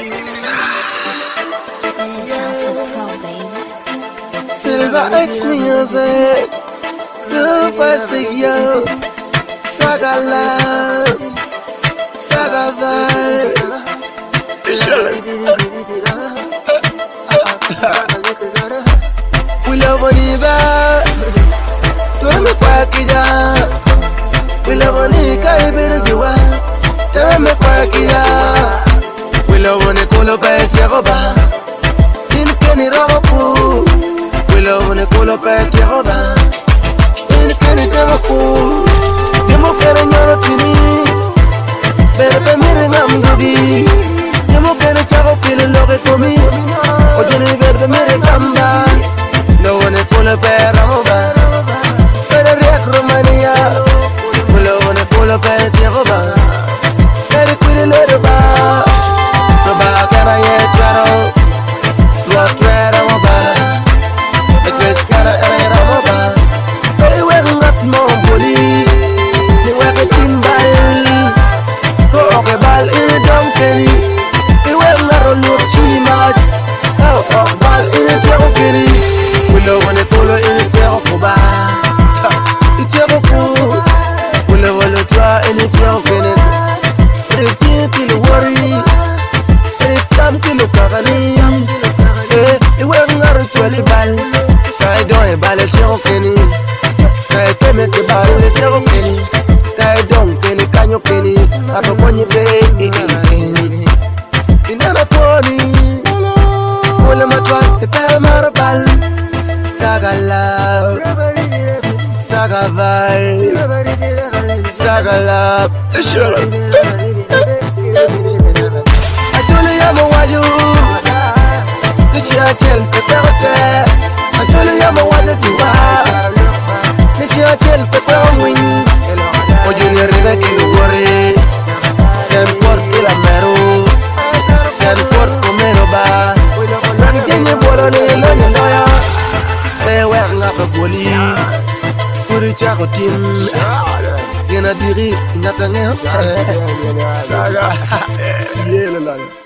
Silver X Music 256 yo. Saga love, saga vibe. We love Oniva, tuame kwa kija. We love Onika ibirgiwa, tuame kwa kija. We love Onikolo peti roba, inkeni robu. We love Onikolo peti roba, inkeni robu. Demo kere nyoro tini, berbe mire ngamdugi. Demo kere chako pile loge komi, ojuni berbe mire kamba. No one is pull up at Roba, but a react Romania. Pull on a pull up at Roba, very pretty little bar. Roba, can I yet travel? What tread over? The great cara era Roba. They were not more bully. They were a timbal. Go okay, ball in a donkey. They were not a look too much. Oh, ball in a donkey. We love when they pull in the tail of Boba. It's your food. We love when they try and it's your finish. They think in the worry. They come to look at me. It wasn't a ritual ball. I don't ball at your penny. I came at the ball at your penny. I don't penny, can you penny? I don't want you pay. In a pony. Pull them at one, the paramount. Saga love, saga vibe, saga love. I told you I'm a waju. The churchill, the perote. I told you I'm a waju to the churchill, the perwing. Oh, Junior Rebecca, you worry. Then port la mero. Then port comero ba. Rang Jenny Bolone, Loya. Wewe ngapa boli Puri chako tim Yana diri Ingatangeo Saga Yele lanya